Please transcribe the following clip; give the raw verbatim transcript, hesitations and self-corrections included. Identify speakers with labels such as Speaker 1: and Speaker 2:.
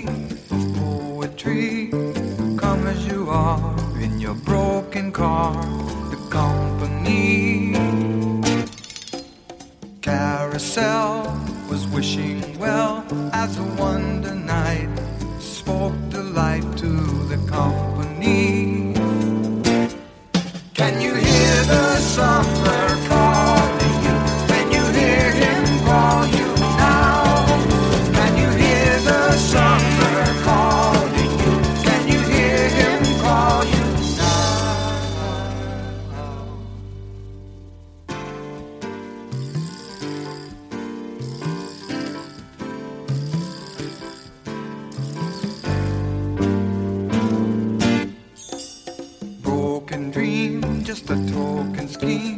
Speaker 1: of poetry. Come as you are in your broken car, the company. Carousel was wishing well as a wonder night spoke delight to the company. Can you hear the summer calling you? Can you hear him call you now? Can you hear the summer calling you? Can you hear him call you now? Broken dream, just a token scheme